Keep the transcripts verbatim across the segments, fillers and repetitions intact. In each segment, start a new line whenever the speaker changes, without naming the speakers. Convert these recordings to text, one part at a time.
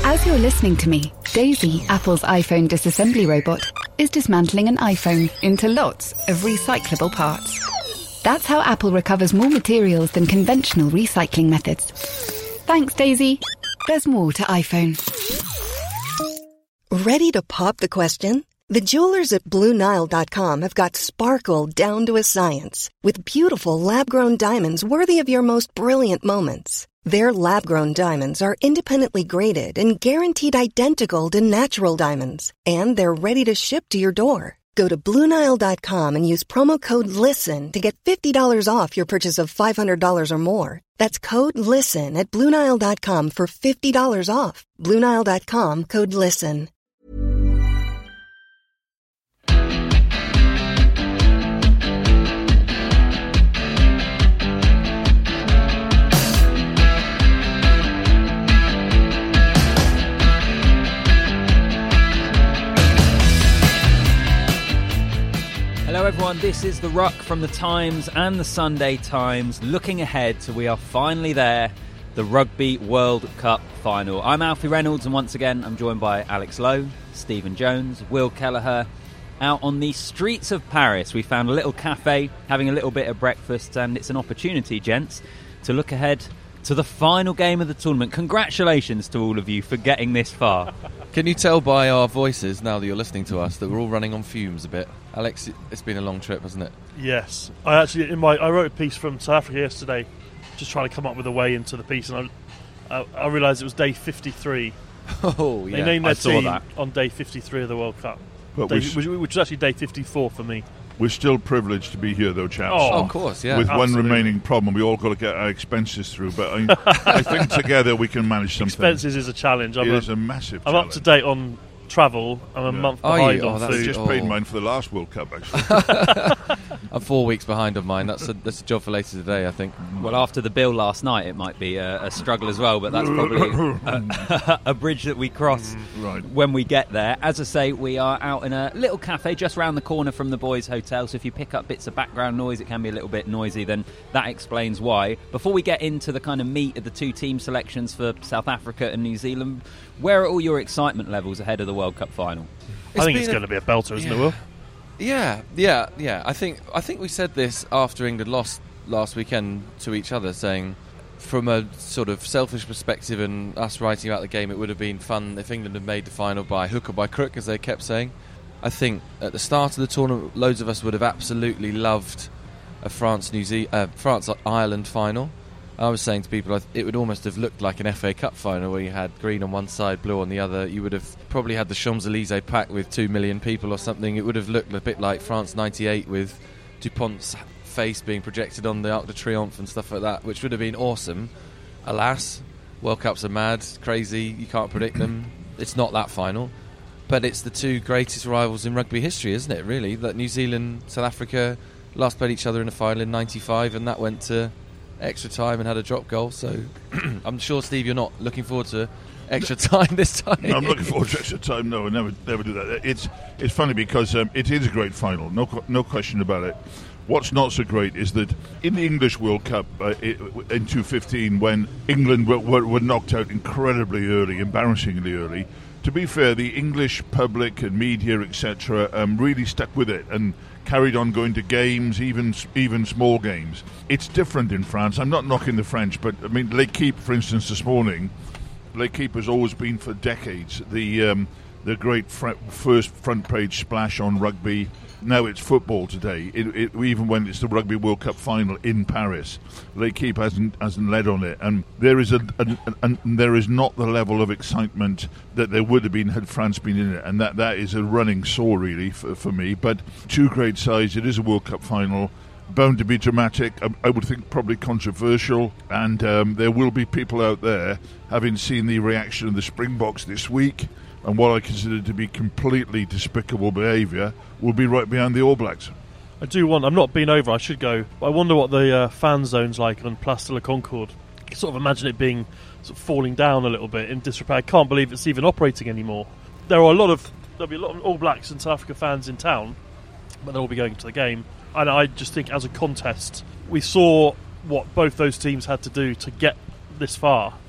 As you're listening to me, Daisy, Apple's iPhone disassembly robot, is dismantling an iPhone into lots of recyclable parts. That's how Apple recovers more materials than conventional recycling methods. Thanks, Daisy. There's more to iPhone.
Ready to pop the question? The jewelers at Blue Nile dot com have got sparkle down to a science with beautiful lab-grown diamonds worthy of your most brilliant moments. Their lab-grown diamonds are independently graded and guaranteed identical to natural diamonds, and they're ready to ship to your door. Go to Blue Nile dot com and use promo code LISTEN to get fifty dollars off your purchase of five hundred dollars or more. That's code LISTEN at Blue Nile dot com for fifty dollars off. Blue Nile dot com, code LISTEN.
Hello everyone, this is The Ruck from The Times and The Sunday Times, looking ahead to we are finally there, the Rugby World Cup final. I'm Alfie Reynolds, and once again I'm joined by Alex Lowe, Stephen Jones, Will Kelleher. Out on the streets of Paris, we found a little cafe, having a little bit of breakfast, and it's an opportunity, gents, to look ahead to the final game of the tournament. Congratulations to all of you for getting this far.
Can you tell by our voices now that you're listening to us that we're all running on fumes a bit? Alex, it's been a long trip, hasn't it?
Yes. I actually, in my, I wrote a piece from South Africa yesterday, just trying to come up with a way into the piece, and I, I, I realised it was day fifty-three.
Oh, yeah.
They named their
I saw
team
that.
on day fifty-three of the World Cup,
But
day,
we sh-
which, which was actually day fifty-four for me.
We're still privileged to be here, though, chaps.
Oh,
of course, yeah.
With
Absolutely.
one remaining problem, we all got to get our expenses through. But I, I think together we can manage something.
Expenses is a challenge. I'm
It
a,
is a massive
I'm
challenge.
up to date on travel. I'm a
Yeah.
month
Are
behind
you?
on
Oh, that's
I
food.
just
Oh.
paid mine for the last World Cup, actually.
I'm four weeks behind on mine. That's a, that's a job for later today, I think.
Well, after the bill last night, it might be a, a struggle as well, but that's probably a, a bridge that we cross
Right.
when we get there. As I say, we are out in a little cafe just round the corner from the boys' hotel, so if you pick up bits of background noise, it can be a little bit noisy, then that explains why. Before we get into the kind of meat of the two team selections for South Africa and New Zealand, where are all your excitement levels ahead of the World Cup final?
I think
been
it's
a-
going to be a belter, isn't
yeah.
it, Will?
Yeah, yeah, yeah. I think I think we said this after England lost last weekend to each other, saying from a sort of selfish perspective and us writing about the game, it would have been fun if England had made the final by hook or by crook, as they kept saying. I think at the start of the tournament, loads of us would have absolutely loved a France New Ze- uh, France Ireland final. I was saying to people, I th- it would almost have looked like an F A Cup final where you had green on one side, blue on the other. You would have probably had the Champs-Élysées packed with two million people or something. It would have looked a bit like France ninety-eight with Dupont's face being projected on the Arc de Triomphe and stuff like that, which would have been awesome. Alas, World Cups are mad, crazy, you can't predict them. It's not that final. But it's the two greatest rivals in rugby history, isn't it, really? That New Zealand, South Africa last played each other in a final in ninety-five, and that went to extra time and had a drop goal. So I'm sure, Steve, you're not looking forward to extra time this time.
No, I'm looking forward to extra time. No, I never, never do that. It's it's funny because um, it is a great final. No, qu- no question about it. What's not so great is that in the English World Cup uh, it, in two fifteen, when England were, were, were knocked out incredibly early, embarrassingly early, to be fair, the English public and media, et cetera, um, really stuck with it and carried on going to games, even even small games. It's different in France. I'm not knocking the French, but I mean, L'Équipe, for instance, this morning, L'Équipe has always been for decades the um, the great fr- first front page splash on rugby. Now it's football today. It, it, even when it's the Rugby World Cup final in Paris, L'Équipe hasn't hasn't led on it, and there is a, a, a, a there is not the level of excitement that there would have been had France been in it, and that, that is a running sore really for, for me. But two great sides. It is a World Cup final, bound to be dramatic. I, I would think probably controversial, and um, there will be people out there, having seen the reaction of the Springboks this week and what I consider to be completely despicable behaviour, will be right behind the All Blacks.
I do want. I'm not been over. I should go. But I wonder what the uh, fan zone's like on Place de la Concorde. I sort of imagine it being sort of falling down a little bit in disrepair. I can't believe it's even operating anymore. There are a lot of there'll be a lot of All Blacks and South Africa fans in town, but they'll all be going to the game. And I just think, as a contest, we saw what both those teams had to do to get this far.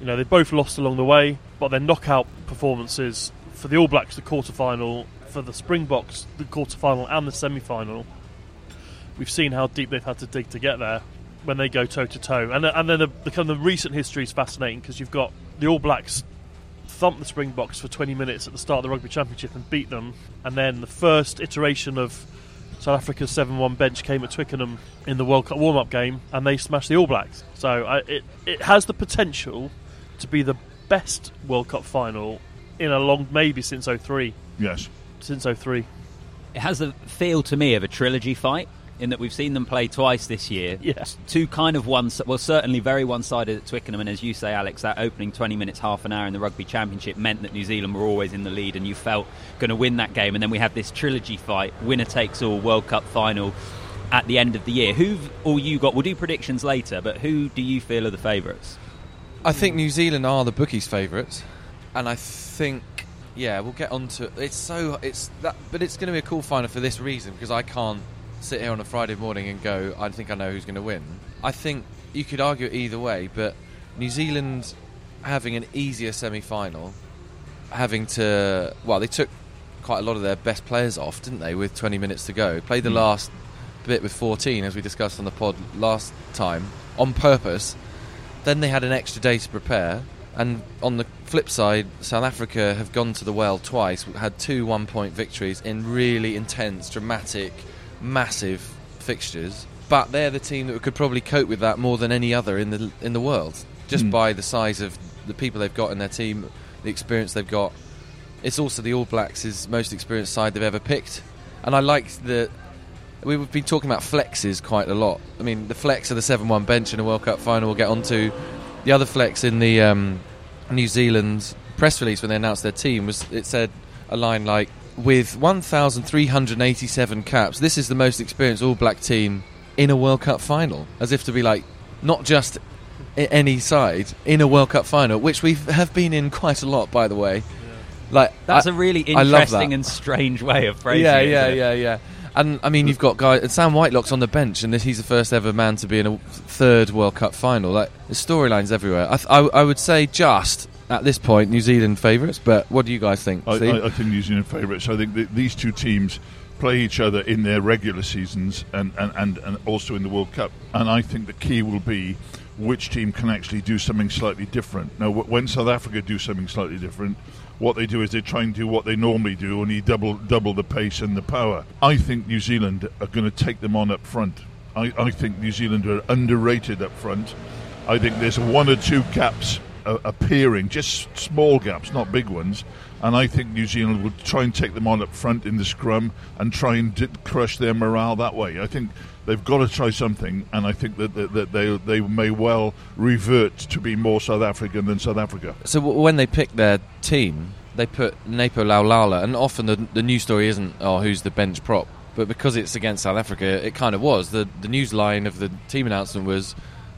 You know, they both lost along the way, but their knockout performances for the All Blacks, the quarter-final, for the Springboks, the quarter-final and the semi-final, we've seen how deep they've had to dig to get there when they go toe-to-toe. And, and then the, the, kind of the recent history is fascinating because you've got the All Blacks thump the Springboks for twenty minutes at the start of the Rugby Championship and beat them, and then the first iteration of South Africa's seven one bench came at Twickenham in the World Cup warm-up game, and they smashed the All Blacks. So uh, it it has the potential to be the best World Cup final in a long, maybe since oh three.
Yes.
Since oh three.
It has the feel to me of a trilogy fight, in that we've seen them play twice this year.
Yeah.
Two kind of one, well, certainly very one-sided at Twickenham, and as you say, Alex, that opening twenty minutes, half an hour in the Rugby Championship meant that New Zealand were always in the lead and you felt going to win that game. And then we have this trilogy fight, winner-takes-all World Cup final at the end of the year. Who've all you got? We'll do predictions later, but who do you feel are the favourites?
I think New Zealand are the bookies' favourites, and I think, yeah, we'll get on to it. It's so, it's that, but it's going to be a cool final for this reason, because I can't sit here on a Friday morning and go, I think I know who's going to win. I think you could argue it either way, but New Zealand having an easier semi-final, having to, well, they took quite a lot of their best players off, didn't they, with twenty minutes to go. Played the mm. last bit with fourteen, as we discussed on the pod last time, on purpose. Then they had an extra day to prepare, and on the flip side, South Africa have gone to the well twice, had two one-point victories in really intense, dramatic, massive fixtures, but they're the team that could probably cope with that more than any other in the in the world, just mm. by the size of the people they've got in their team, the experience they've got. It's also the All Blacks' most experienced side they've ever picked, and I like the. We've been talking about flexes quite a lot. I mean, the flex of the seven one bench in a World Cup final we'll get onto. The other flex in the um, New Zealand press release when they announced their team was, it said a line like, with one thousand three hundred eighty-seven caps, this is the most experienced All Black team in a World Cup final. As if to be like, not just I- any side, in a World Cup final, which we have been in quite a lot, by the way. Yeah. Like
That's
I,
a really interesting and strange way of phrasing
yeah,
it.
Yeah,
yeah,
yeah, yeah. And, I mean, you've got guys... Sam Whitelock's on the bench, and he's the first ever man to be in a third World Cup final. Like, there's storylines everywhere. I, th- I, I would say just... At this point, New Zealand favourites, but what do you guys think?
I, I, I think New Zealand favourites. I think that these two teams play each other in their regular seasons and, and, and, and also in the World Cup. And I think the key will be which team can actually do something slightly different. Now, when South Africa do something slightly different, what they do is they try and do what they normally do, and you double double the pace and the power. I think New Zealand are going to take them on up front. I, I think New Zealand are underrated up front. I think there's one or two gaps uh, appearing, just small gaps, not big ones. And I think New Zealand will try and take them on up front in the scrum and try and d- crush their morale that way. I think they've got to try something, and I think that, that, that they they may well revert to be more South African than South Africa.
So w- when they pick their team, they put Nepo Laulala, and often the, the news story isn't, oh, who's the bench prop? But because it's against South Africa, it kind of was. The the news line of the team announcement was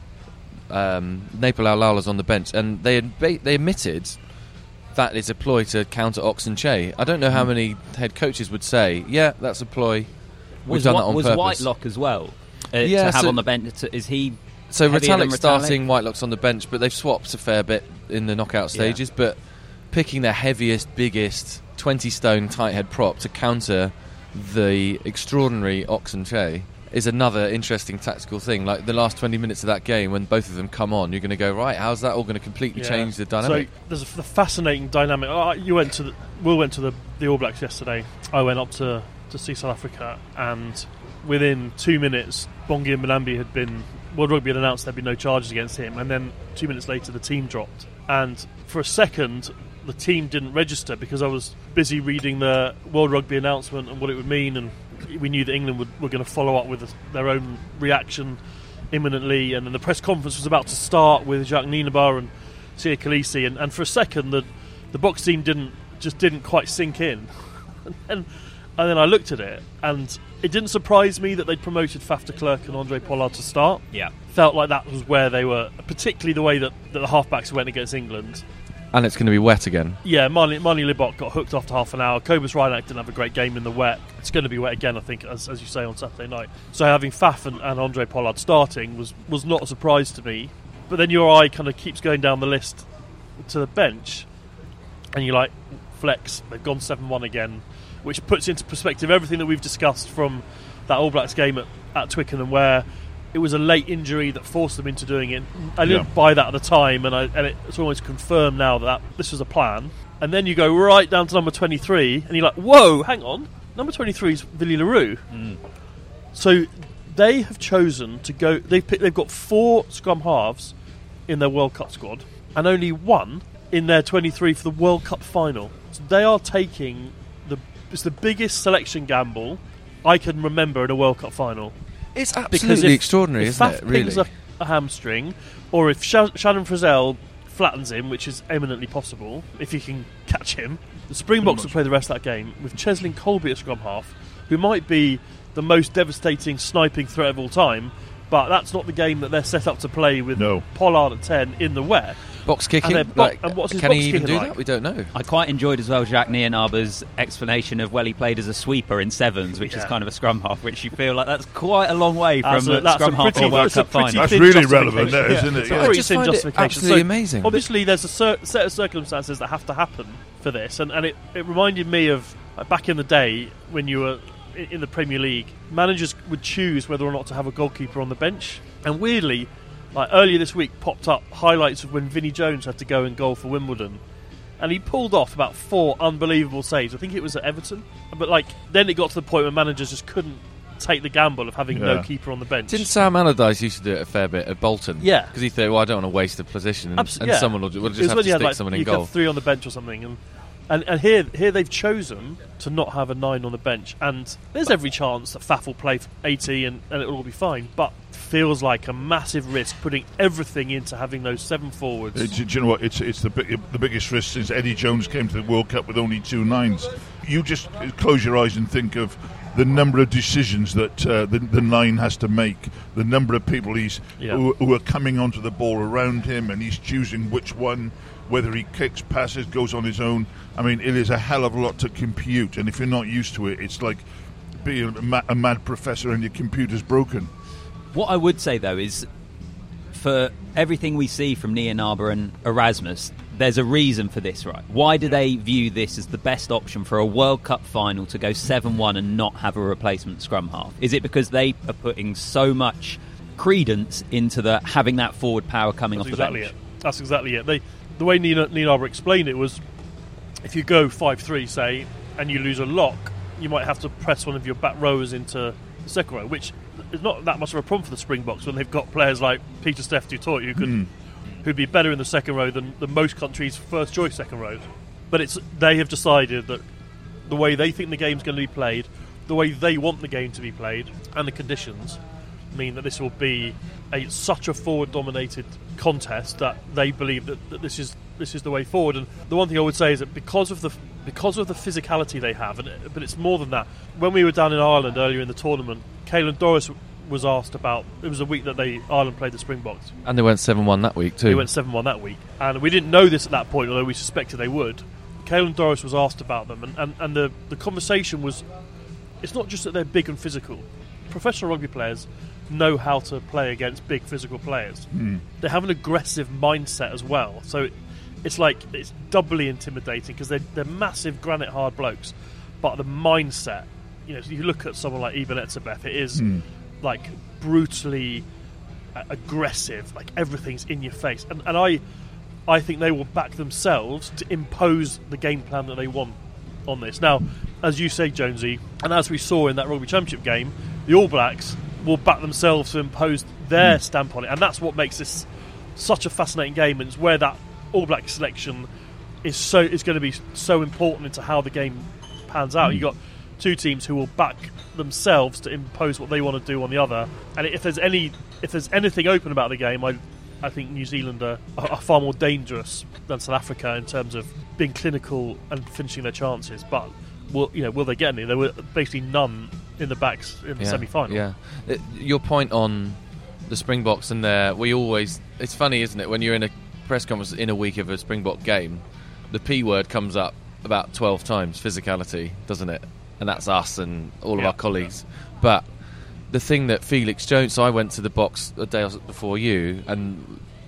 um, Nepo Laulala's on the bench, and they had ba- they admitted that is a ploy to counter Oxen Che. I don't know how many head coaches would say, yeah, that's a ploy. We've
was
done
what,
that on
was
purpose.
Whitelock as well uh,
yeah,
to have
so,
on the bench? To, is he
so
Retallick
starting, Whitelock's on the bench, but they've swapped a fair bit in the knockout stages. Yeah. But picking their heaviest, biggest twenty stone tight head prop to counter the extraordinary Oxen Che is another interesting tactical thing. Like the last twenty minutes of that game, when both of them come on, you're going to go, right, how's that all going to completely yeah. change the dynamic?
So there's a, the fascinating dynamic. Oh, you went to the, Will went to the, the All Blacks yesterday. I went up to, to see South Africa, and within two minutes, Bongi Mbonambi had been, World Rugby had announced there'd be no charges against him, and then two minutes later the team dropped. And for a second, the team didn't register because I was busy reading the World Rugby announcement and what it would mean, and we knew that England would, were going to follow up with their own reaction imminently, and then the press conference was about to start with Jacques Nienaber and Siya Kolisi, and, and for a second the the box team didn't just didn't quite sink in, and, and and then I looked at it, and it didn't surprise me that they'd promoted Faf de Klerk and Andre Pollard to start.
Yeah,
felt like that was where they were, particularly the way that, that the halfbacks went against England.
And it's going to be wet again.
Yeah, Marnie, Marnie Libok got hooked after half an hour. Cobus Reinach didn't have a great game in the wet. It's going to be wet again, I think, as, as you say, on Saturday night. So having Faf and, and Andre Pollard starting was, was not a surprise to me. But then your eye kind of keeps going down the list to the bench, and you're like, flex, they've gone seven one again, which puts into perspective everything that we've discussed from that All Blacks game at, at Twickenham, where it was a late injury that forced them into doing it. I didn't yeah. buy that at the time, and, I, and it's almost confirmed now that, that this was a plan. And then you go right down to number twenty-three, and you're like, whoa, hang on, number twenty-three is Villy Leroux. Mm. So they have chosen to go. They've picked, they've got four scrum halves in their World Cup squad, and only one in their twenty-three for the World Cup final. So they are taking the it's the biggest selection gamble I can remember in a World Cup final.
It's absolutely if,
if
extraordinary, isn't
Faf
it? Really,
pings a, a hamstring, or if Sh- Shannon Frizzell flattens him, which is eminently possible if you can catch him, the Springboks will play the rest of that game with Cheslin Colby at scrum half, who might be the most devastating sniping threat of all time, but that's not the game that they're set up to play with
no.
Pollard at ten in the wet.
Box kicking?
And bo-
like,
and what's his
can
box
he even do
like?
that? We don't know.
I quite enjoyed as well Jacques Nienaber's explanation of, well, he played as a sweeper in sevens, which yeah. is kind of a scrum half, which you feel like that's quite a long way
that's
from
a,
a scrum
a
half
pretty,
or World Cup final.
That's really relevant, there, yeah. isn't it?
It's
Yeah.
a pretty
just
thin
find
justification.
it absolutely
so
amazing.
Obviously, there's a cer- set of circumstances that have to happen for this, and, and it, it reminded me of like, back in the day when you were in, in the Premier League, managers would choose whether or not to have a goalkeeper on the bench, and weirdly, like earlier this week, popped up highlights of when Vinnie Jones had to go and goal for Wimbledon, and he pulled off about four unbelievable saves. I think it was at Everton, but like then it got to the point where managers just couldn't take the gamble of having yeah. no keeper on the bench.
Didn't Sam Allardyce used to do it a fair bit at Bolton?
Yeah,
because he thought, well, I don't want to waste a position, and,
Abs-
and
yeah.
someone will, will just have to stick
like,
someone in
you
goal.
You have three on the bench or something, and. And, and here, here they've chosen to not have a nine on the bench, and there's every chance that Faf will play for eighty and, and it will all be fine. But feels like a massive risk putting everything into having those seven forwards.
Uh, do, do you know what? It's it's the big, the biggest risk since Eddie Jones came to the World Cup with only two nines. You just close your eyes and think of the number of decisions that uh, the, the nine has to make, the number of people he's
yeah.
who, who are coming onto the ball around him, and he's choosing which one. Whether he kicks, passes, goes on his own. I mean, it is a hell of a lot to compute, and if you're not used to it, it's like being a, ma- a mad professor and your computer's broken.
What I would say, though, is for everything we see from Nienaber and Erasmus, there's a reason for this, right? Why do they view this as the best option for a World Cup final to go seven one and not have a replacement scrum half? Is it because they are putting so much credence into the having that forward power coming
That's
off
exactly
the bench?
It. That's exactly it. They... The way Nina, Nienaber explained it was, if you go five three, say, and you lose a lock, you might have to press one of your back rowers into the second row, which is not that much of a problem for the Springboks when they've got players like Peter Steph du Toit who could, mm. who'd be better in the second row than, than most countries' first choice second rows. But it's they have decided that the way they think the game's going to be played, the way they want the game to be played, and the conditions mean that this will be a such a forward-dominated contest that they believe that, that this is this is the way forward. And the one thing I would say is that because of the because of the physicality they have, and but it's more than that. When we were down in Ireland earlier in the tournament, Caelan Doris was asked about. It was a week that they Ireland played the Springboks,
and they went seven one that week too.
They went seven one that week, and we didn't know this at that point, although we suspected they would. Caelan Doris was asked about them, and, and, and the, the conversation was, it's not just that they're big and physical. Professional rugby players know how to play against big physical players. Mm. They have an aggressive mindset as well, so it, it's like it's doubly intimidating because they're, they're massive granite hard blokes, but the mindset, you know, you look at someone like Eben Etzebeth, it is mm. like brutally uh, aggressive, like everything's in your face, and, and I I think they will back themselves to impose the game plan that they want on this. Now, as you say, Jonesy, and as we saw in that Rugby Championship game, the All Blacks will back themselves to impose their mm. stamp on it, and that's what makes this such a fascinating game, and it's where that All Black selection is so is going to be so important into how the game pans out. Mm. You've got two teams who will back themselves to impose what they want to do on the other, and if there's any if there's anything open about the game, I I think New Zealand are, are far more dangerous than South Africa in terms of being clinical and finishing their chances, but will you know will they get any? There were basically none in the backs in the
yeah,
semi-final.
Yeah, it, your point on the Springboks and there, we always, it's funny, isn't it, when you're in a press conference in a week of a Springbok game, the P word comes up about twelve times, physicality, doesn't it? And that's us and all
yeah,
of our colleagues.
Yeah.
But the thing that Felix Jones, so I went to the box a day before you, and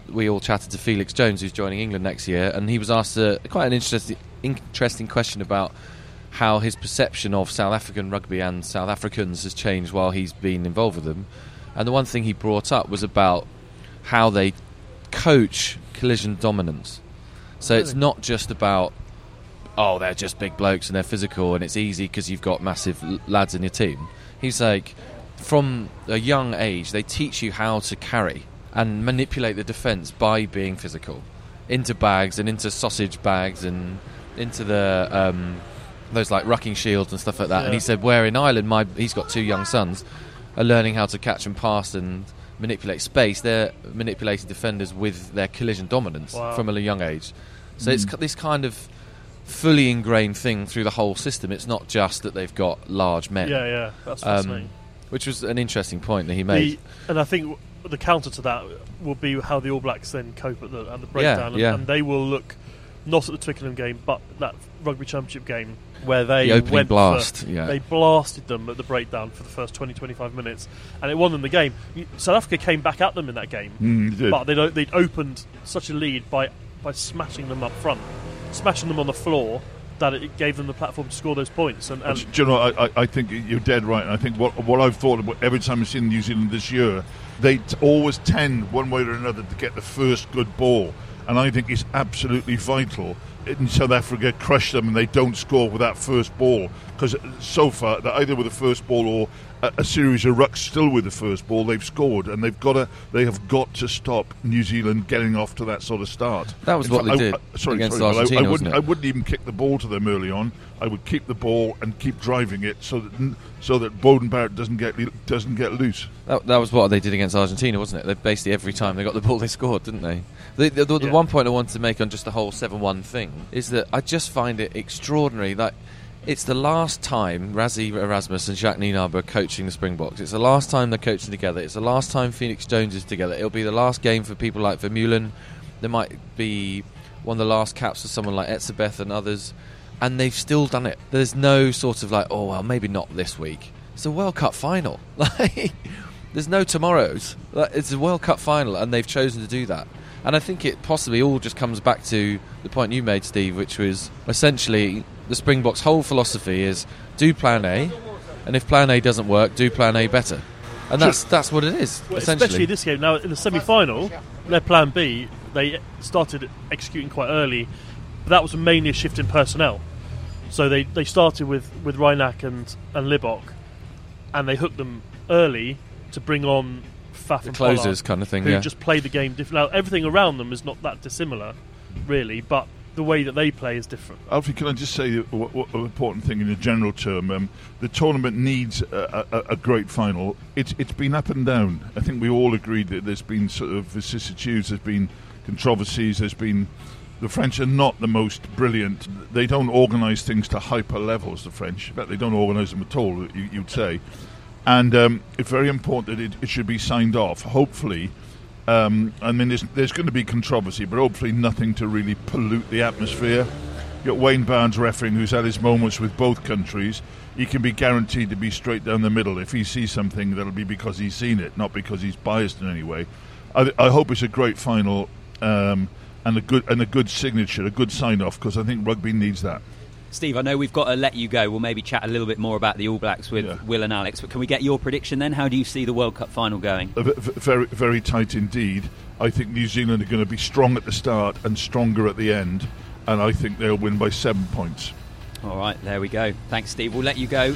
we all chatted to Felix Jones, who's joining England next year, and he was asked a, quite an interesting, interesting question about how his perception of South African rugby and South Africans has changed while he's been involved with them. And the one thing he brought up was about how they coach collision dominance. So really? It's not just about, oh, they're just big blokes and they're physical and it's easy because you've got massive l- lads in your team. He's like, from a young age, they teach you how to carry and manipulate the defence by being physical into bags and into sausage bags and into the um, those like rucking shields and stuff like that. Yeah. And he said, where in Ireland, my he's got two young sons, are learning how to catch and pass and manipulate space. They're manipulating defenders with their collision dominance wow. from a young age. So mm. it's this kind of fully ingrained thing through the whole system. It's not just that they've got large men.
Yeah, yeah, that's fascinating. Um,
which was an interesting point that he made.
The, and I think the counter to that will be how the All Blacks then cope at the, at the breakdown. Yeah, yeah. And, and they will look not at the Twickenham game, but that Rugby Championship game where they
the opening
went
blast.
For,
yeah.
They blasted them at the breakdown for the first twenty to twenty-five minutes, and it won them the game. South Africa came back at them in that game,
mm,
but they'd, they'd opened such a lead by, by smashing them up front, smashing them on the floor, that it gave them the platform to score those points. And, and
do you know, I, I think you're dead right. And I think what what I've thought about every time I've seen New Zealand this year, they t- always tend, one way or another, to get the first good ball. And I think it's absolutely vital. In South Africa, crush them and they don't score with that first ball. Because so far, they're either with the first ball or a, a series of rucks still with the first ball, they've scored. And they've got to, they have got to stop New Zealand getting off to that sort of start.
That was in what fact, they did I, I, sorry, against sorry, Argentina,
I, I, wouldn't,
wasn't it?
I wouldn't even kick the ball to them early on. I would keep the ball and keep driving it so that so that Beauden Barrett doesn't get doesn't get loose.
That, that was what they did against Argentina, wasn't it? They basically every time they got the ball, they scored, didn't they? The, the, the, the yeah. one point I wanted to make on just the whole seven one thing is that I just find it extraordinary that it's the last time Rassie Erasmus and Jacques Nienaber are coaching the Springboks. It's the last time they're coaching together. It's the last time Felix Jones is together. It'll be the last game for people like Vermeulen. There might be one of the last caps for someone like Etzebeth and others. And they've still done it. There's no sort of like, oh, well, maybe not this week. It's a World Cup final. Like, there's no tomorrows. It's a World Cup final, and they've chosen to do that. And I think it possibly all just comes back to the point you made, Steve, which was essentially the Springboks' whole philosophy is do Plan A, and if Plan A doesn't work, do Plan A better. And that's that's what it is,
well,
essentially.
Especially this game. Now, in the semi-final, their Plan B, they started executing quite early. That was mainly a shift in personnel. So they, they started with, with Reinach and, and Libbok, and they hooked them early to bring on Faf
the
and
closers
Pollard,
kind of thing,
who
yeah.
just play the game different. Now, everything around them is not that dissimilar, really, but the way that they play is different.
Alfie, can I just say what, what, an important thing in a general term? Um, the tournament needs a, a, a great final. It's It's been up and down. I think we all agreed that there's been sort of vicissitudes, there's been controversies, there's been... The French are not the most brilliant. They don't organise things to hyper levels, the French. In fact, they don't organise them at all, you, you'd say. And um, it's very important that it, it should be signed off, hopefully. Um, I mean, there's, there's going to be controversy, but hopefully nothing to really pollute the atmosphere. You've got Wayne Barnes refereeing, who's had his moments with both countries. He can be guaranteed to be straight down the middle. If he sees something, that'll be because he's seen it, not because he's biased in any way. I, I hope it's a great final. Um, And a good and a good signature, a good sign-off, because I think rugby needs that.
Steve, I know we've got to let you go. We'll maybe chat a little bit more about the All Blacks with yeah. Will and Alex. But can we get your prediction then? How do you see the World Cup final going?
Uh, very, very tight indeed. I think New Zealand are going to be strong at the start and stronger at the end, and I think they'll win by seven points.
All right, there we go. Thanks, Steve. We'll let you go.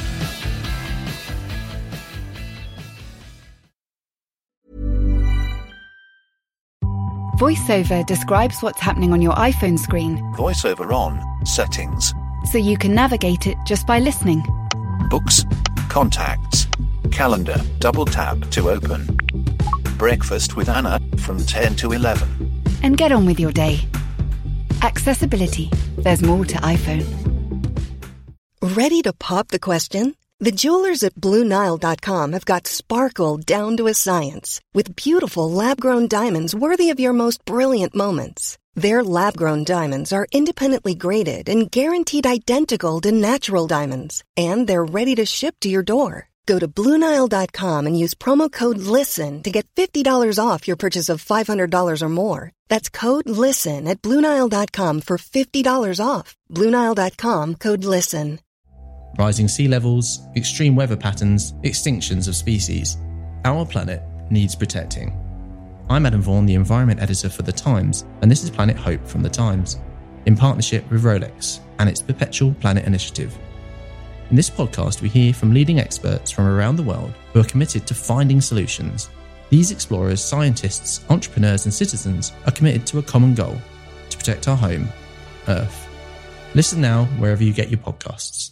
VoiceOver describes what's happening on your iPhone screen.
VoiceOver on, settings.
So you can navigate it just by listening.
Books, contacts, calendar, double tap to open. Breakfast with Anna from ten to eleven.
And get on with your day. Accessibility. There's more to iPhone.
Ready to pop the question? The jewelers at Blue Nile dot com have got sparkle down to a science with beautiful lab-grown diamonds worthy of your most brilliant moments. Their lab-grown diamonds are independently graded and guaranteed identical to natural diamonds, and they're ready to ship to your door. Go to Blue Nile dot com and use promo code LISTEN to get fifty dollars off your purchase of five hundred dollars or more. That's code LISTEN at Blue Nile dot com for fifty dollars off. Blue Nile dot com, code LISTEN.
Rising sea levels, extreme weather patterns, extinctions of species. Our planet needs protecting. I'm Adam Vaughan, the Environment Editor for The Times, and this is Planet Hope from The Times, in partnership with Rolex and its Perpetual Planet Initiative. In this podcast, we hear from leading experts from around the world who are committed to finding solutions. These explorers, scientists, entrepreneurs and citizens are committed to a common goal, to protect our home, Earth. Listen now wherever you get your podcasts.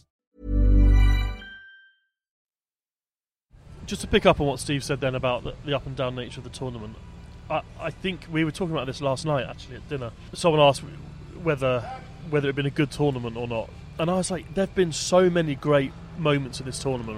Just to pick up on what Steve said then about the, the up and down nature of the tournament, I, I think we were talking about this last night actually at dinner. Someone asked whether whether it had been a good tournament or not. And I was like, there have been so many great moments in this tournament,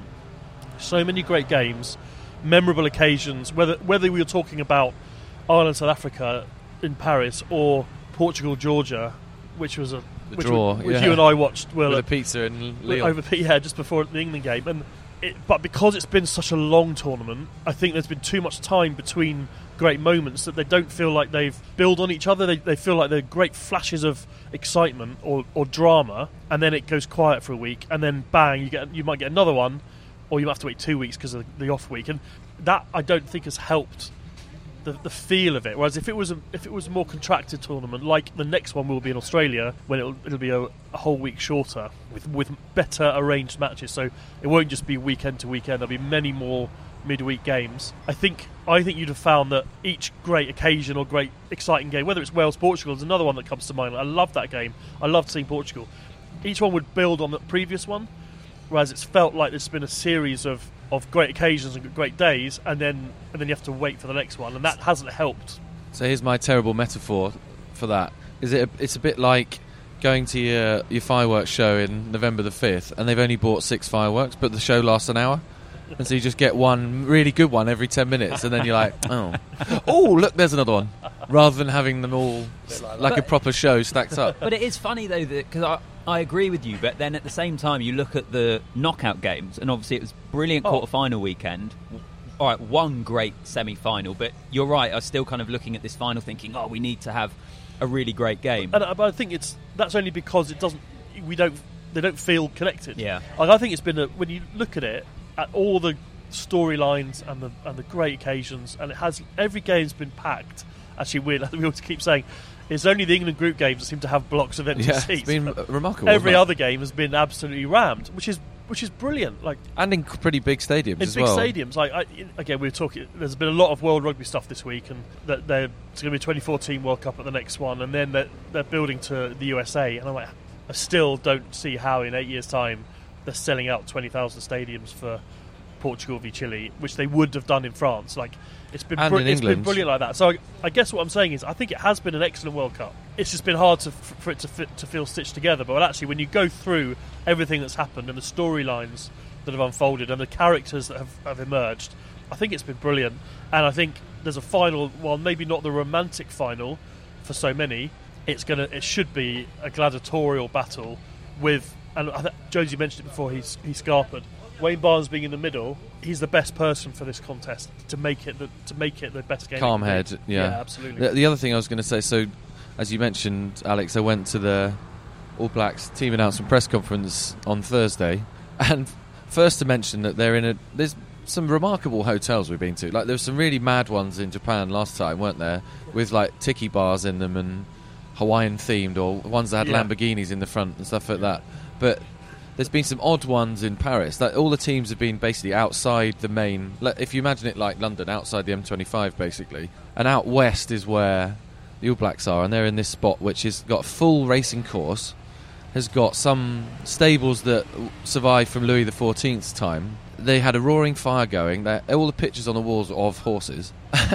so many great games, memorable occasions, whether whether we were talking about Ireland, South Africa in Paris or Portugal, Georgia, which was a
the
which,
draw,
which
yeah.
you and I watched well,
with a pizza in Lyon.
over yeah, just before the England game. And it, but because it's been such a long tournament, I think there's been too much time between great moments that they don't feel like they've built on each other. They, they feel like they're great flashes of excitement or, or drama, and then it goes quiet for a week, and then bang, you get you might get another one, or you might have to wait two weeks because of the off week, and that I don't think has helped the, the feel of it. Whereas if it was a, if it was a more contracted tournament, like the next one will be in Australia, when it'll, it'll be a, a whole week shorter with with better arranged matches, so it won't just be weekend to weekend. There'll be many more midweek games. I think I think you'd have found that each great occasion or great exciting game, whether it's Wales Portugal is another one that comes to mind. I love that game. I loved seeing Portugal. Each one would build on the previous one, whereas it's felt like there's been a series of, of great occasions and great days, and then and then you have to wait for the next one, and that hasn't helped.
So here's my terrible metaphor for that. Is it? A, it's a bit like going to your your fireworks show in November the fifth, and they've only bought six fireworks, but the show lasts an hour. And so you just get one really good one every ten minutes, and then you're like, oh, oh, look, there's another one. Rather than having them all like, like a proper show stacked up.
But it is funny, though, because I, I agree with you, but then at the same time, you look at the knockout games, and obviously it was brilliant
oh.
quarter-final weekend. All right, one great semi-final, but you're right, I was still kind of looking at this final thinking, oh, we need to have a really great game.
And I, but I think it's that's only because it doesn't, we don't, they don't feel connected.
Yeah.
Like, I think it's been, a, when you look at it, at all the storylines and the and the great occasions, and it has every game's been packed. Actually, weird. We always keep saying it's only the England group games that seem to have blocks of empty
yeah,
seats.
it's been
but
remarkable.
Every
isn't it?
other game has been absolutely rammed, which is which is brilliant. Like,
and in pretty big stadiums
in
as
big
well.
stadiums. Like I, again, we were talking. There's been a lot of World Rugby stuff this week, and that there's going to be a twenty fourteen World Cup at the next one, and then they're, they're building to the U S A. And I'm like, I still don't see how in eight years' time they're selling out twenty thousand stadiums for Portugal v Chile, which they would have done in France. Like, it's been
And
br-
in
it's been
England.
brilliant like that. So I, I guess what I'm saying is I think it has been an excellent World Cup. It's just been hard to, f- for it to fit, to feel stitched together. But actually, when you go through everything that's happened and the storylines that have unfolded and the characters that have, have emerged, I think it's been brilliant. And I think there's a final, while maybe not the romantic final for so many, it's gonna it should be a gladiatorial battle with, and I th- Josie mentioned it before, he's he's Scarpered. Wayne Barnes being in the middle, he's the best person for this contest to make it the, to make it the best game.
Calm
it can
head,
be.
yeah.
yeah, absolutely.
The, the other thing I was going to say, so as you mentioned, Alex, I went to the All Blacks team announcement press conference on Thursday, and first to mention that they're in a there's some remarkable hotels we've been to. Like, there were some really mad ones in Japan last time, weren't there, with like tiki bars in them and Hawaiian themed, or ones that had
Yeah.
Lamborghinis in the front and stuff like that. But there's been some odd ones in Paris. Like, all the teams have been basically outside the main, like, if you imagine it like London, outside the M twenty-five basically, and out west is where the All Blacks are, and they're in this spot which has got a full racing course, has got some stables that survived from Louis the fourteenth's time. They had a roaring fire going. They, all the pictures on the walls are of horses.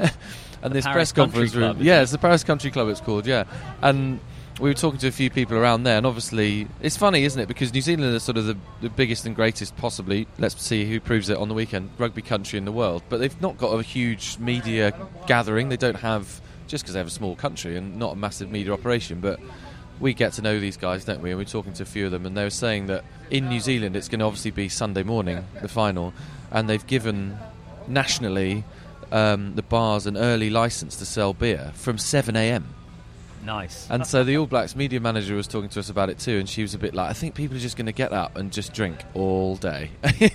And this
Paris
press
Country
conference room,
Club, isn't
yeah,
it?
it's the Paris Country Club it's called, yeah. And we were talking to a few people around there, and obviously it's funny, isn't it, because New Zealand is sort of the, the biggest and greatest, possibly, let's see who proves it on the weekend, rugby country in the world, but they've not got a huge media gathering. They don't have, just because they have a small country and not a massive media operation, but we get to know these guys, don't we? And we're talking to a few of them, and they were saying that in New Zealand it's going to obviously be Sunday morning, the final, and they've given nationally um, the bars an early licence to sell beer from seven a.m.
Nice.
And so the All Blacks media manager was talking to us about it too, and she was a bit like, I think people are just going to get up and just drink all day.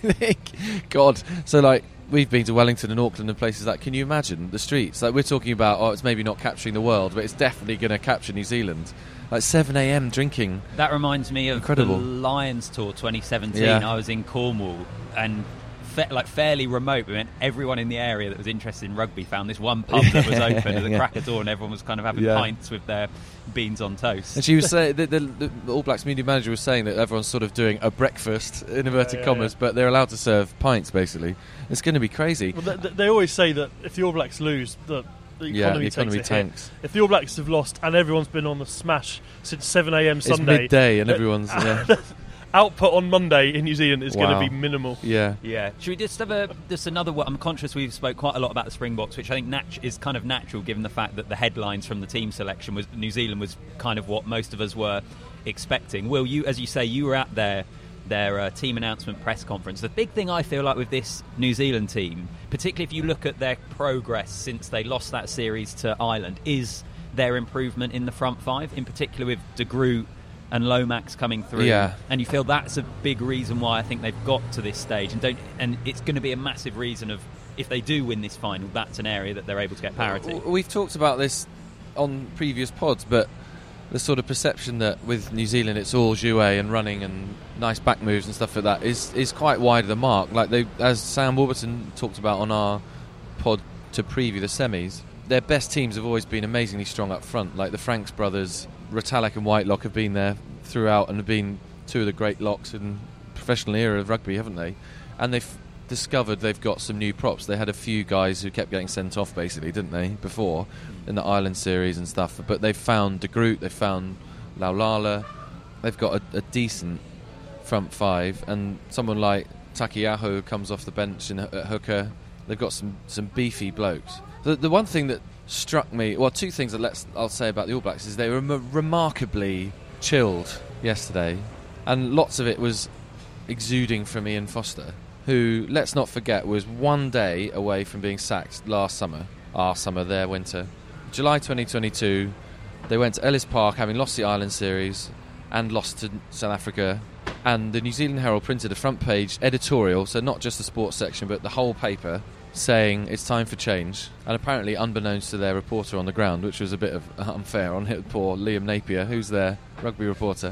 God. So, like, we've been to Wellington and Auckland and places like, can you imagine the streets? Like, we're talking about, oh, it's maybe not capturing the world, but it's definitely going to capture New Zealand. Like, seven a.m. drinking.
That reminds me of
Incredible.
the Lions Tour twenty seventeen.
Yeah.
I was in Cornwall, and Fa- like fairly remote, we went, everyone in the area that was interested in rugby found this one pub that was open at the
yeah.
crack of dawn, and everyone was kind of having
yeah.
pints with their beans on toast.
And she was saying, the, the, the All Blacks media manager was saying that everyone's sort of doing a breakfast, in inverted
yeah, yeah,
commas,
yeah.
but they're allowed to serve pints, basically. It's going to be crazy.
Well, they, they always say that if the All Blacks lose, the, the economy,
yeah, the economy
takes a hit.
tanks.
If the All Blacks have lost and everyone's been on the smash since seven a.m.
It's
Sunday,
midday and
uh,
everyone's... Yeah.
output on Monday in New Zealand is
Wow.
going to be minimal.
Yeah.
Yeah. Should we just have a just another one? I'm conscious we've spoke quite a lot about the Springboks, which I think nat- is kind of natural given the fact that the headlines from the team selection was New Zealand was kind of what most of us were expecting. Will, you, as you say, you were at their their uh, team announcement press conference. The big thing I feel like with this New Zealand team, particularly if you look at their progress since they lost that series to Ireland, is their improvement in the front five, in particular with De Groot and Lomax coming through.
Yeah.
And you feel that's a big reason why I think they've got to this stage, and don't and it's going to be a massive reason of if they do win this final, that's an area that they're able to get parity.
We've talked about this on previous pods, but the sort of perception that with New Zealand it's all jouet and running and nice back moves and stuff like that is is quite wide of the mark. Like they, as Sam Warburton talked about on our pod to preview the semis, their best teams have always been amazingly strong up front. Like the Franks brothers, Retallick and Whitelock have been there throughout and have been two of the great locks in professional era of rugby, haven't they? And they've discovered they've got some new props. They had a few guys who kept getting sent off, basically, didn't they, before in the Ireland series and stuff. But they've found De Groot, they've found Laulala. They've got a, a decent front five, and someone like Takiaho comes off the bench in, at hooker. They've got some, some beefy blokes. The, the one thing that struck me, well, two things that let's I'll say about the All Blacks is they were m- remarkably chilled yesterday, and lots of it was exuding from Ian Foster, who, let's not forget, was one day away from being sacked last summer, our summer, their winter. July twenty twenty-two, they went to Ellis Park having lost the Ireland series and lost to South Africa, and the New Zealand Herald printed a front page editorial, so not just the sports section but the whole paper, saying it's time for change, and apparently unbeknownst to their reporter on the ground, which was a bit of unfair on poor Liam Napier, who's their rugby reporter,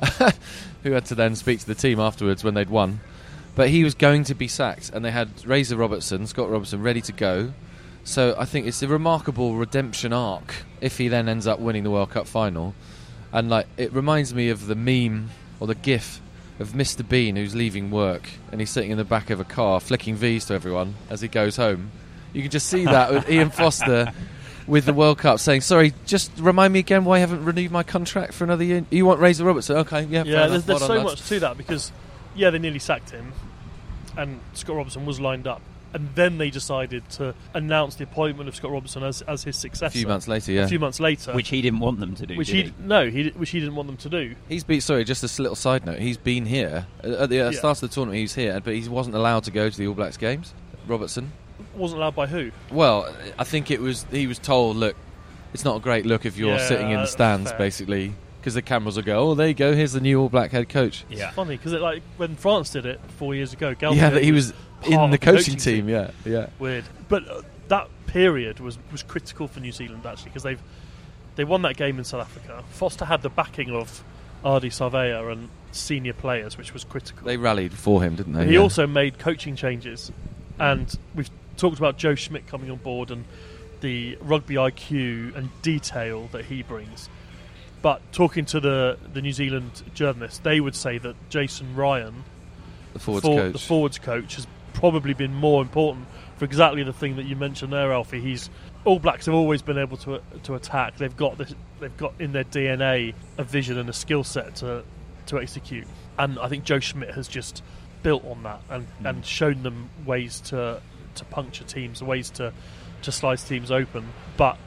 who had to then speak to the team afterwards when they'd won. But he was going to be sacked, and they had Razor Robertson, Scott Robertson, ready to go. So I think it's a remarkable redemption arc if he then ends up winning the World Cup final. And like it reminds me of the meme or the gif of Mister Bean who's leaving work and he's sitting in the back of a car flicking V's to everyone as he goes home. You can just see that with Ian Foster with the World Cup saying, sorry, just remind me again why I haven't renewed my contract for another year. You want Razor Robertson? Okay, yeah,
Yeah,
fair
there's,
enough.
there's
Well
so
done,
much
lads.
to that because, yeah, they nearly sacked him and Scott Robertson was lined up. And then they decided to announce the appointment of Scott Robertson as, as his successor.
A few months later, yeah.
A few months later.
Which he didn't want them to do,
Which
did
he,
he?
No, he, which he didn't want them to do.
He's been, sorry, just a little side note. He's been here at the uh,
Yeah.
start of the tournament. He was here, but he wasn't allowed to go to the All Blacks games. Robertson.
Wasn't allowed by who?
Well, I think it was. He was told, look, it's not a great look if you're
Yeah,
sitting in the
that's
stands,
fair.
basically, because the cameras will go, oh, there you go. Here's the new All Black head coach.
Yeah.
It's funny because like when France did it four years ago, Galtier
Yeah, that he was
part
in
of
the coaching team. Yeah, yeah.
Weird, but uh, that period was, was critical for New Zealand actually because they've they won that game in South Africa. Foster had the backing of Ardie Savea and senior players, which was critical.
They rallied for him, didn't they?
He
Yeah.
also made coaching changes, and we've talked about Joe Schmidt coming on board and the rugby I Q and detail that he brings. But talking to the, the New Zealand journalists, they would say that Jason Ryan,
the forwards
for-
coach.
the forwards coach, has probably been more important for exactly the thing that you mentioned there, Alfie. He's All Blacks have always been able to to attack. They've got this. They've got in their D N A a vision and a skill set to to execute. And I think Joe Schmidt has just built on that and,
Mm.
and shown them ways to to puncture teams, ways to to slice teams open. But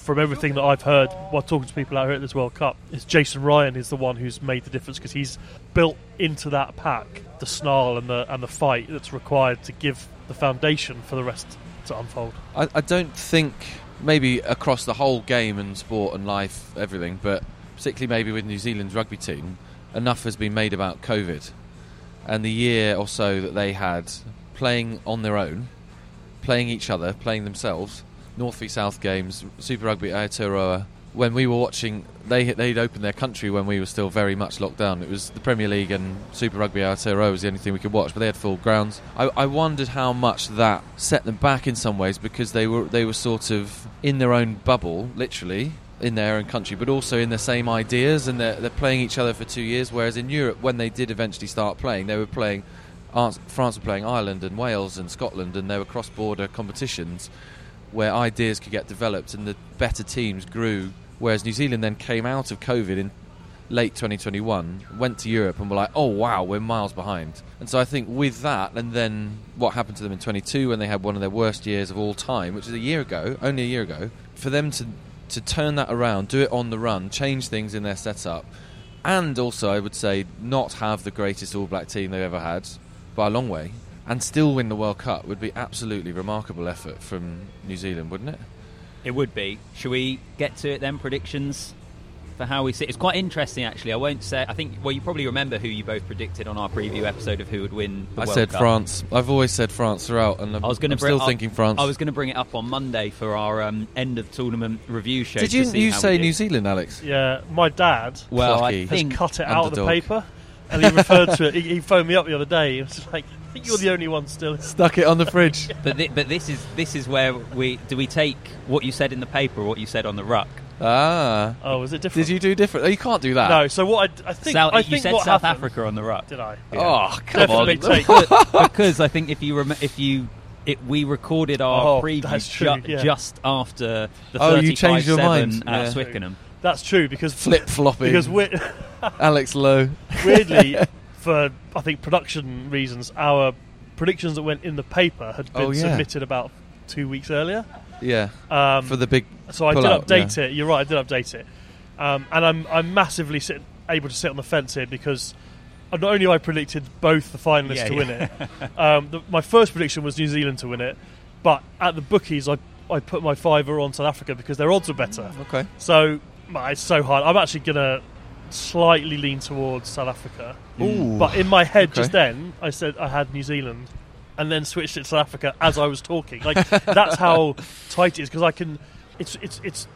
from everything that I've heard while talking to people out here at this World Cup, is Jason Ryan is the one who's made the difference, because he's built into that pack the snarl and the and the fight that's required to give the foundation for the rest to unfold.
I, I don't think maybe across the whole game and sport and life, everything, but particularly maybe with New Zealand's rugby team, enough has been made about COVID and the year or so that they had playing on their own, playing each other, playing themselves. North v South games, Super Rugby Aotearoa. When we were watching, they they'd opened their country when we were still very much locked down. It was the Premier League and Super Rugby Aotearoa was the only thing we could watch, but they had full grounds. I, I wondered how much that set them back in some ways, because they were they were sort of in their own bubble, literally in their own country, but also in the same ideas, and they're, they're playing each other for two years. Whereas in Europe, when they did eventually start playing, they were playing. France were playing Ireland and Wales and Scotland, and there were cross-border competitions where ideas could get developed and the better teams grew, whereas New Zealand then came out of COVID in late twenty twenty-one, went to Europe and were like, oh wow, we're miles behind. And so I think with that, and then what happened to them in twenty-two when they had one of their worst years of all time, which is a year ago, only a year ago, for them to, to turn that around, do it on the run, change things in their setup, and also I would say not have the greatest All Black team they've ever had by a long way, and still win the World Cup would be absolutely remarkable effort from New Zealand, wouldn't it?
It would be. Should we get to it then? Predictions for how we see it. It's quite interesting, actually. I won't say. I think. Well, you probably remember who you both predicted on our preview episode of who would win the
I
World
said
Cup.
France. I've always said France throughout, and I'm,
I was gonna
I'm
bring,
still
I,
thinking France.
I was going to bring it up on Monday for our um, end of tournament review show.
Did you,
to see
you
how
say
we did.
New Zealand, Alex?
Yeah, my dad
Well,
Plucky.
I
has
think
cut it out of the
underdog.
paper, and he referred to it. He, he phoned me up the other day. He was like, "I think you're the only one still."
Stuck it on the fridge.
But, thi- but this is this is where we do we take what you said in the paper or what you said on the ruck.
Ah.
Oh, was it different?
Did you do different? Oh, you can't do that.
No. So what I, I think
South,
I
you
think
said
what
South
happened,
Africa on the ruck.
Did I?
Oh, come
Definitely
on.
take
Because I think if you rem- if you it, we recorded our
Oh,
preview
that's true,
ju-
yeah.
just after the
Oh, you
thirty-five
changed your
seven
mind.
at
Yeah.
Twickenham.
That's true, because
Flip-flopping.
because we
Alex Lowe.
weirdly, for I think production reasons, our predictions that went in the paper had been
Oh, yeah.
submitted about two weeks earlier.
Yeah.
Um,
For the big
so I did
pull-out,
update
yeah.
it. You're right, I did update it, um, and I'm I'm massively sit, able to sit on the fence here, because not only I predicted both the finalists
Yeah,
to
yeah.
win it. Um, the, my first prediction was New Zealand to win it, but at the bookies, I I put my fiver on South Africa because their odds are better.
Okay.
So well, it's so hard. I'm actually gonna slightly lean towards South Africa.
Ooh.
But in my head
Okay.
just then, I said I had New Zealand, and then switched it to South Africa as I was talking. Like that's how tight it is, because I can. It's it's it's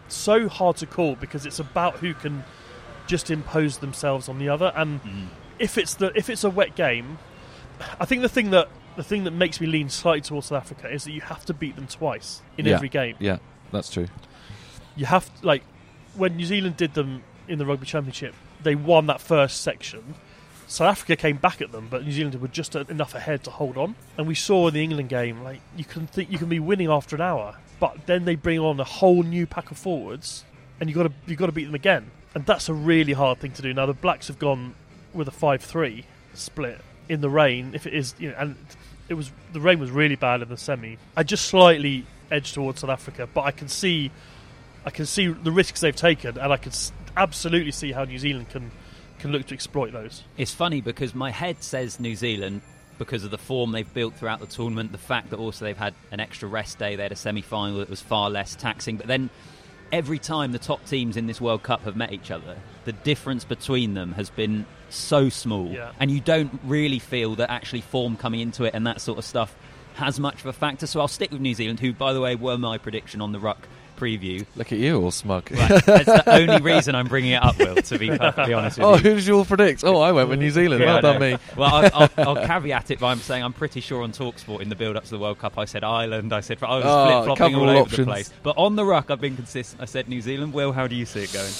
so hard to call, because it's about who can just impose themselves on the other. And if it's the if it's a wet game, I think the thing that the thing that makes me lean slightly towards South Africa is that you have to beat them twice in
Yeah.
every game.
Yeah, that's true.
You have to, like when New Zealand did them in the Rugby Championship, they won that first section. South Africa came back at them, but New Zealand were just enough ahead to hold on. And we saw in the England game, like you can think you can be winning after an hour, but then they bring on a whole new pack of forwards, and you got to you got to beat them again. And that's a really hard thing to do. Now the Blacks have gone with a five three split in the rain. If it is, you know, and it was the rain was really bad in the semi. I just slightly edged towards South Africa, but I can see, I can see the risks they've taken, and I can s- absolutely see how New Zealand can can look to exploit those.
It's funny because my head says New Zealand because of the form they've built throughout the tournament, the fact that also they've had an extra rest day, they had a semi-final that was far less taxing, but then every time the top teams in this World Cup have met each other, the difference between them has been so small,
Yeah.
and you don't really feel that actually form coming into it and that sort of stuff has much of a factor. So I'll stick with New Zealand, who, by the way, were my prediction on the ruck preview.
Look at you, all smug.
Right, that's the only reason I'm bringing it up, Will, to be perfectly honest with
Oh,
you.
who did you all predict? Oh, I went with New Zealand.
Yeah,
well
I
done,
know.
me.
Well, I'll, I'll, I'll caveat it by saying I'm pretty sure on TalkSport in the build-up to the World Cup I said Ireland, I said I was
Oh,
flip-flopping
couple
all
of
over
options.
the place. But on the ruck, I've been consistent. I said New Zealand. Will, how do you see it going?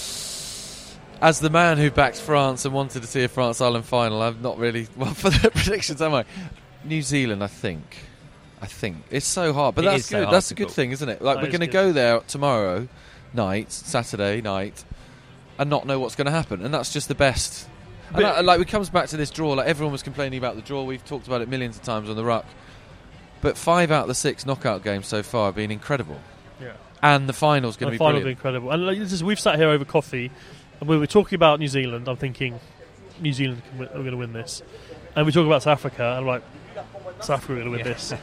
As the man who backed France and wanted to see a France-Ireland final, I'm not really well for the predictions, am I? New Zealand, I think. I think it's so hard, but
It
that's
is so
good.
hard
That's
to
a good
call.
thing, isn't it? Like
That
we're
is
going to
good.
go there tomorrow night, Saturday night, and not know what's going to happen, and that's just the best. And
But-
that, like, it comes back to this draw. Like everyone was complaining about the draw. We've talked about it millions of times on the ruck, but five out of the six knockout games so far have been incredible.
Yeah.
and the final's going to be
final
brilliant.
be incredible. And like, this is, we've sat here over coffee, and we were talking about New Zealand. I'm thinking New Zealand are going to win this, and we talk about South Africa, and I'm like, South Africa are going to win
Yeah.
this,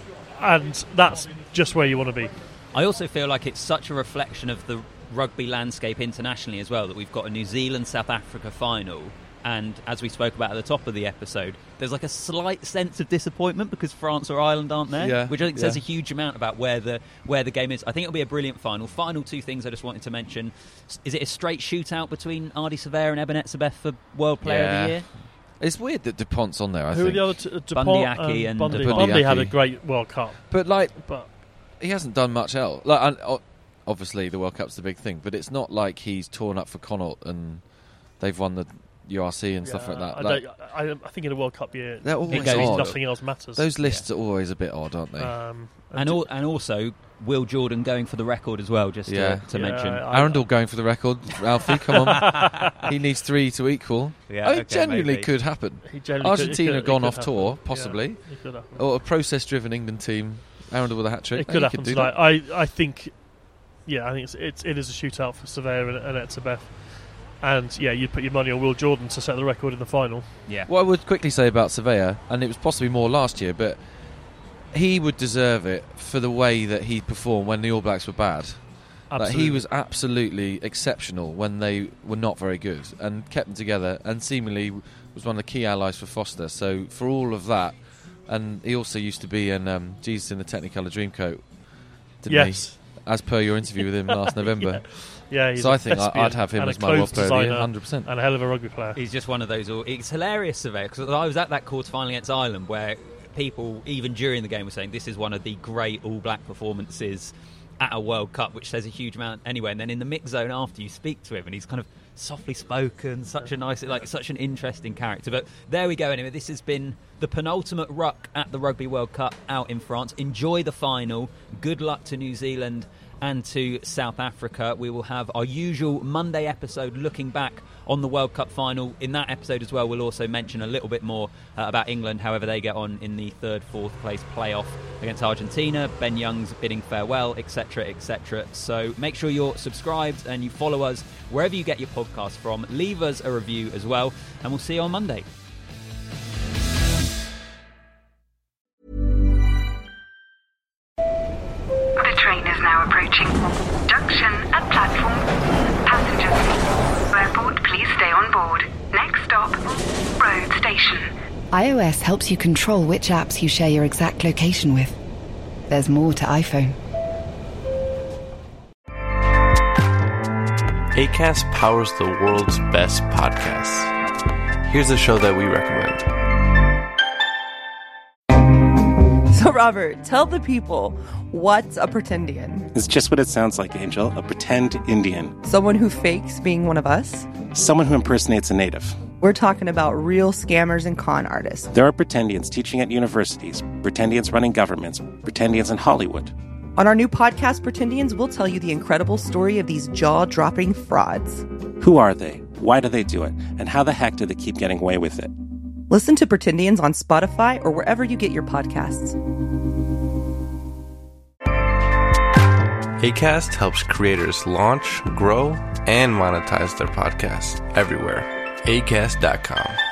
and that's just where you want to be.
I also feel like it's such a reflection of the rugby landscape internationally as well that we've got a New Zealand-South Africa final, and as we spoke about at the top of the episode, there's like a slight sense of disappointment because France or Ireland aren't there,
Yeah,
which I think says
yeah.
a huge amount about where the where the game is. I think it'll be a brilliant final. Final two things I just wanted to mention. Is it a straight shootout between Ardie Savea and Eben Etzebeth for World Player
Yeah.
of the Year?
It's weird that DuPont's on there, I
Who
think.
are the other two? Uh, DuPont
Bundyaki and
Bundy.
Bundyaki.
Bundy had a great World Cup,
But, like,
but
he hasn't done much else. Like, and, o- obviously, the World Cup's the big thing, but it's not like he's torn up for Connaught and they've won the U R C and stuff like that.
I,
Like,
don't- I, I think in a World Cup year,
they're always
goes
odd.
nothing else matters.
Those lists are always a bit odd, aren't they?
um,
And al- and also Will Jordan going for the record as well, just
Yeah.
to, to
Yeah,
mention.
I-
Arundel going for the record. Alfie, come on. He needs three to equal.
Yeah,
oh, it
okay,
genuinely
maybe.
could happen.
he generally could- it
Argentina
could- it
gone
could
off
happen.
tour,
Yeah,
possibly.
it could happen.
Or a process-driven England team. Arundel with a hat-trick.
It could
Oh, he
happen
do
tonight.
that.
I, I think, yeah, I think it's, it's it is a shootout for Surveyor and, and Etzebeth, and yeah, you'd put your money on Will Jordan to set the record in the final.
Yeah.
What I would quickly say about Surveyor, and it was possibly more last year, but he would deserve it for the way that he performed when the All Blacks were bad. Like,
Absolutely.
he was absolutely exceptional when they were not very good and kept them together, and seemingly was one of the key allies for Foster. So for all of that, and he also used to be in um, Jesus in the Technicolor Dreamcoat, didn't
Yes.
he? As per your interview with him last November.
Yeah, he's
So
a
I think I-
thespian
I'd have him
and
as
a
my World
clothes
Player of the Year,
designer
one hundred percent.
and a hell of a rugby player.
He's just one of those. all- It's hilarious, Surveyor, because I was at that quarter final against Ireland where people, even during the game, were saying this is one of the great All Black performances at a World Cup, which says a huge amount anyway. And then in the mix zone after, you speak to him, and he's kind of softly spoken, such a nice, like such an interesting character. But there we go. Anyway, this has been the penultimate ruck at the Rugby World Cup out in France. Enjoy the final. Good luck to New Zealand and to South Africa. We will have our usual Monday episode looking back on the World Cup final. In that episode as well, we'll also mention a little bit more uh, about England, however they get on in the third, fourth place playoff against Argentina, Ben Young's bidding farewell, et cetera, et cetera. So make sure you're subscribed and you follow us wherever you get your podcast from. Leave us a review as well, and we'll see you on Monday.
The train is now approaching. Junction at platform. Passengers. Airport, please stay on board. Next stop, road station.
iOS helps you control which apps you share your exact location with. There's more to iPhone.
Acast powers the world's best podcasts. Here's a show that we recommend.
So, Robert, tell the people, what's a pretendian?
It's just what it sounds like, Angel. A pretend Indian.
Someone who fakes being one of us?
Someone who impersonates a native.
We're talking about real scammers and con artists.
There are pretendians teaching at universities, pretendians running governments, pretendians in Hollywood.
On our new podcast, Pretendians, we'll tell you the incredible story of these jaw-dropping frauds.
Who are they? Why do they do it? And how the heck do they keep getting away with it?
Listen to Pretendians on Spotify or wherever you get your podcasts.
Acast helps creators launch, grow, and monetize their podcasts everywhere. Acast dot com.